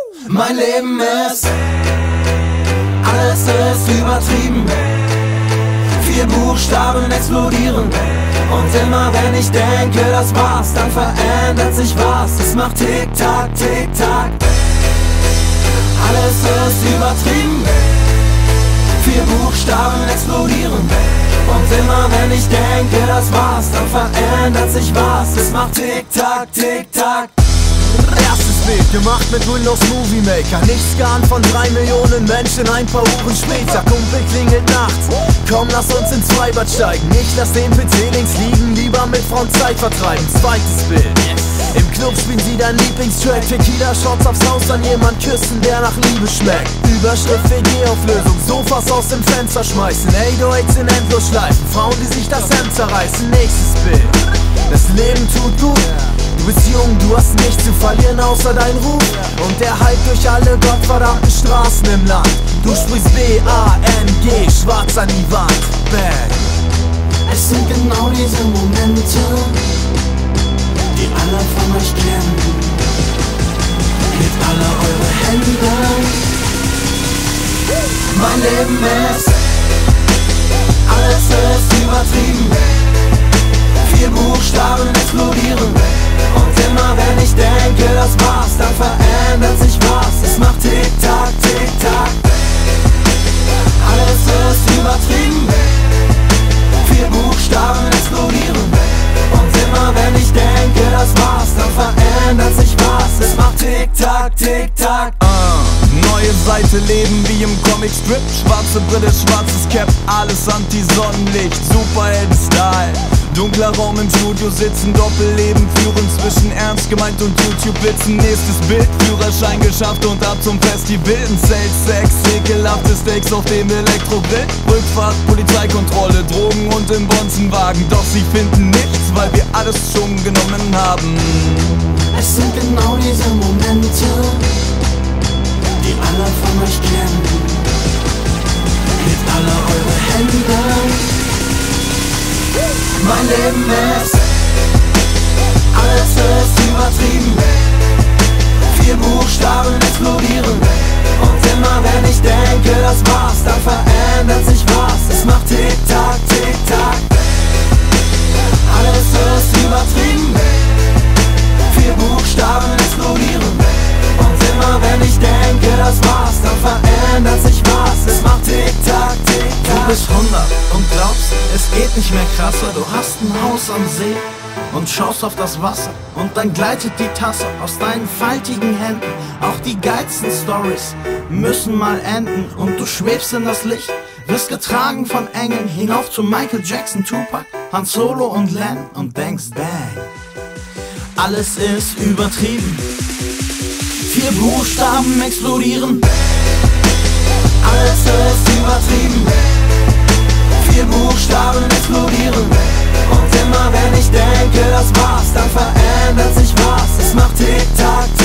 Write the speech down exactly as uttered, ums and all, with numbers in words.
Mein Leben ist, alles ist übertrieben. Vier Buchstaben explodieren. Und immer wenn ich denke, das war's, dann verändert sich was. Es macht Tick-Tack, Tick-Tack. Alles ist übertrieben. Vier Buchstaben explodieren. Und immer wenn ich denke, das war's, dann verändert sich was. Es macht Tick-Tack, Tick-Tack. Erstes Bild, gemacht mit Windows Movie Maker. Nicht scan von drei Millionen Menschen, ein paar Uhren später. Kumpel klingelt nachts, komm lass uns ins Freibad steigen. Ich lass den P C links liegen, lieber mit Frauen Zeit vertreiben. Zweites Bild, im Club spielen sie dein Lieblingstrack. Tequila Shots aufs Haus, an jemand küssen, der nach Liebe schmeckt. Überschrift W G-Auflösung, Sofas aus dem Fenster schmeißen. acht null acht in Endlosschleifen, Frauen die sich das Hemd zerreißen. Nächstes Bild, das Leben tut gut. Du bist jung, du hast nichts zu verlieren außer deinen Ruf. Und der Hype durch alle gottverdammten Straßen im Land. Du sprichst B A N G, schwarz an die Wand. Bang. Es sind genau diese Momente, die alle von euch kennen. Hebt alle eure Hände. Mein Leben ist, alles ist übertrieben. Vier Buchstaben explodieren. Und immer wenn ich denke, das war's, dann verändert sich was. Es macht Tick-Tack, Tick-Tack. Alles ist übertrieben. Vier Buchstaben explodieren. Und immer wenn ich denke, das war's, dann verändert sich was. Es macht Tick-Tack, Tick-Tack. uh, Neue Seite leben wie im Comic-Strip. Schwarze Brille, schwarzes Cap, alles Anti-Sonnenlicht. Superhelden-Style. Dunkler Raum im Studio sitzen, Doppelleben führen zwischen ernst gemeint und YouTube-Witzen. Nächstes Bild, Führerschein geschafft und ab zum Festival. Ein Sales, Sex, ekelhafte Steaks auf dem Elektrogrill. Rückfahrt, Polizeikontrolle, Drogen und im Bonzenwagen. Doch sie finden nichts, weil wir alles schon genommen haben. Es sind genau diese Momente, die alle von euch kennen. Hebt alle eure Hände. Mein Leben ist, alles ist übertrieben. Vier Buchstaben explodieren. Und immer wenn ich denke, das war's, dann verändert sich was. Es macht Tick-Tack, Tick-Tack. Alles ist übertrieben. Vier Buchstaben explodieren. Und immer wenn ich denke, das war's, dann verändert sich was. Es macht Tick-Tack, Tick-Tack. Du bist hundert und glaubst, es geht nicht mehr krasser. Du hast ein Haus am See und schaust auf das Wasser. Und dann gleitet die Tasse aus deinen faltigen Händen. Auch die geilsten Stories müssen mal enden. Und du schwebst in das Licht, wirst getragen von Engeln. Hinauf zu Michael Jackson, Tupac, Han Solo und Len. Und denkst, bang, alles ist übertrieben. Vier Buchstaben explodieren. Alles ist übertrieben. Vier Buchstaben explodieren. Und immer wenn ich denke, das war's, dann verändert sich was. Es macht Tick-Tack,